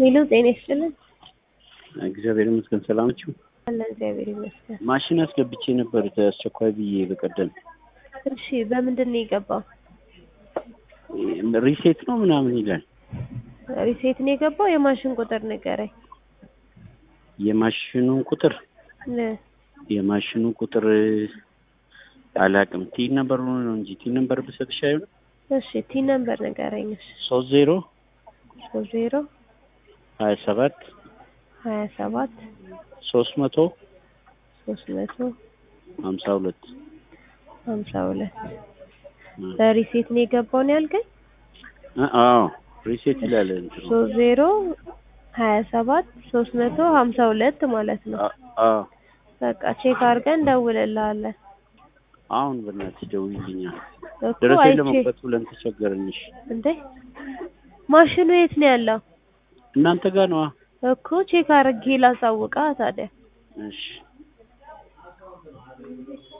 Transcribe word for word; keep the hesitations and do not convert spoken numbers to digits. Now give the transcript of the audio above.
ሄሎ ጤና ይስጥልኝ። እግዚአብሔር ይመስገን ሰላም ናችሁ? አለ እግዚአብሔር ይመስገን። ማሽን አስገብቼ ነበር አስቸኳይ ብዬ በቀደም። እሺ በምንድን ነው የገባው? ሪሴት ነው ምናምን ይላል። ሪሴት ነው የገባው። የማሽን ቁጥር ንገረኝ። የማሽኑ ቁጥር ነ የማሽኑ ቁጥር አላውቅም። ቲ ነምበር ነው እንጂ ቲ ነምበር ብሰጥሽ አይሆንም? እሺ ቲ ነምበር ንገረኝ። እሺ ሶስት ዜሮ ሶስት ዜሮ ሀያ ሰባት ሀያ ሰባት ሶስት መቶ ሶስት መቶ ሀምሳ ሁለት ሀምሳ ሁለት በሪሴት ነው የገባው ነው ያልከኝ? አዎ ሪሴት ይላል እንትን ሶስት ዜሮ ሀያ ሰባት ሶስት መቶ ሀምሳ ሁለት ማለት ነው። አዎ በቃ ቼክ አድርገን እንደውልልሃለን። አሁን በእናትሽ ደውይልኛ። እኮ ደረሰኝ አይቼ ለመክፈት ብለን ተቸገርንሽ። እንዴ ማሽኑ የት ነው ያለው? እናንተ ጋር ነው እኮ ቼክ አድርጌ ላሳውቃ ታዲያ። እሺ